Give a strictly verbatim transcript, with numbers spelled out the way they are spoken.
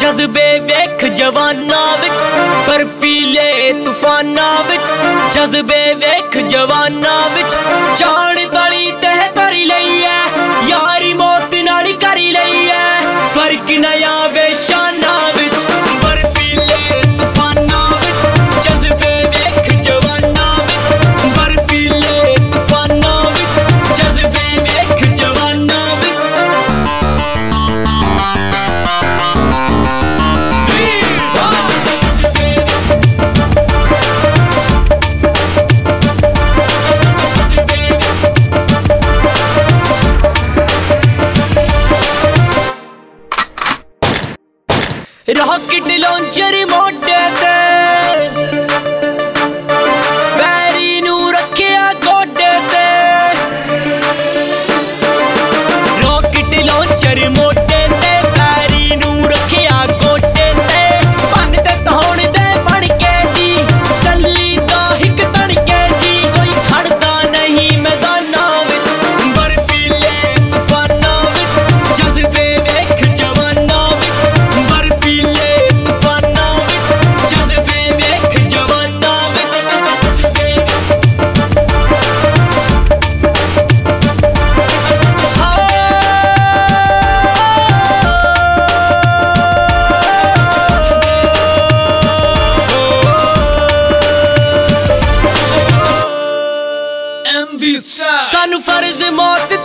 जज्बे वेख जवाना विच बर्फीले तूफाना विच जज्बे वेख जवाना विच जान तली तह करी लई है यारी मौत नाल करी लई है फर्क नया वे शाना विच बर्फीले तूफाना विच जज्बे वेख जवाना विच बर्फीले तूफाना विच जज्बे वेख जवाना विच रॉकेट लॉन्चर मोटे ते पैरी नू रखिया गोडे ते रॉकेट लॉन्चर मोटे ते पैरी नू रखिया गोडे ते बन ते तौण दे बन के जी चली दा हिक तन के जी कोई खड़दा नहीं मैदाना विच बर्फीले तूफाना विच जज्बे वेख जवाना विच बर्फीले तूफाना विच जज्बे वेख जवाना विच सानू फर्ज मौत